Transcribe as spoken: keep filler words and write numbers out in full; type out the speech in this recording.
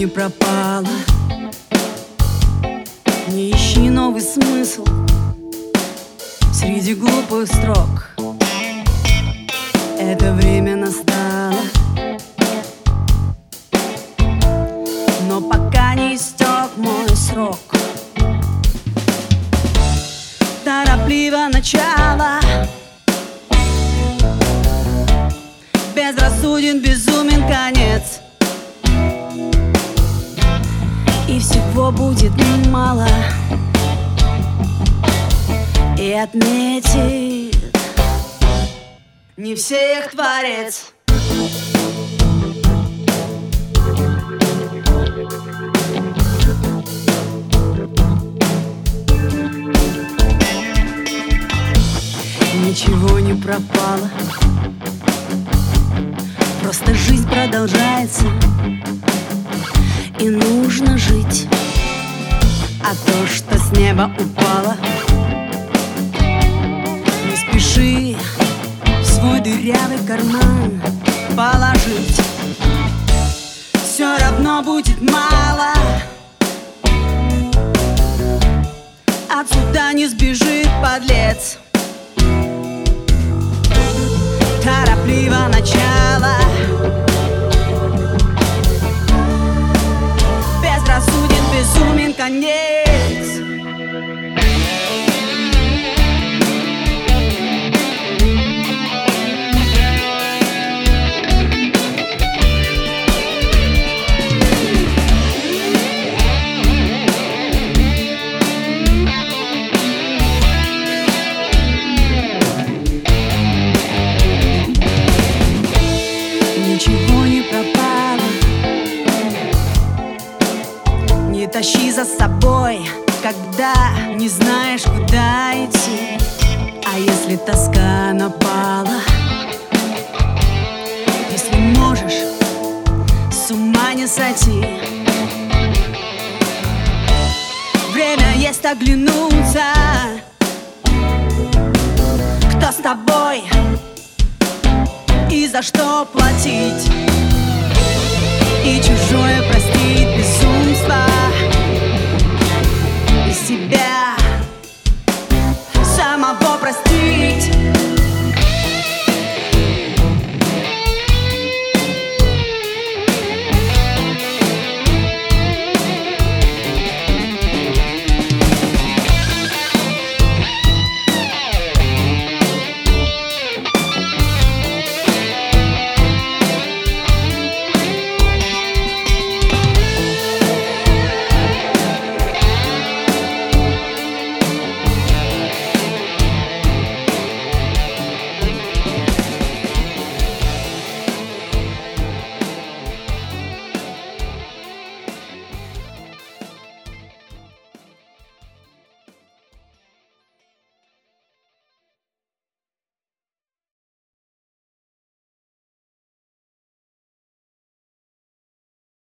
не пропало. Не ищи новый смысл среди глупых строк. Это время настало, но пока не истек мой срок. Торопливо начало, безрассуден, безумен конец. И всего будет мало, и отметит не всех Творец. Ничего не пропало, просто жизнь продолжается, и нужно жить. А то, что с неба упало, не спеши в свой дырявый карман положить. Все равно будет мало, отсюда не сбежит подлец. Торопливо начало, безрассуден, безумен конец. Ничего не пропало, не тащи за собой, когда не знаешь, куда идти. А если тоска напала, если можешь с ума не сойти, время есть оглянуться, кто с тобой и за что платить, и чужое простить.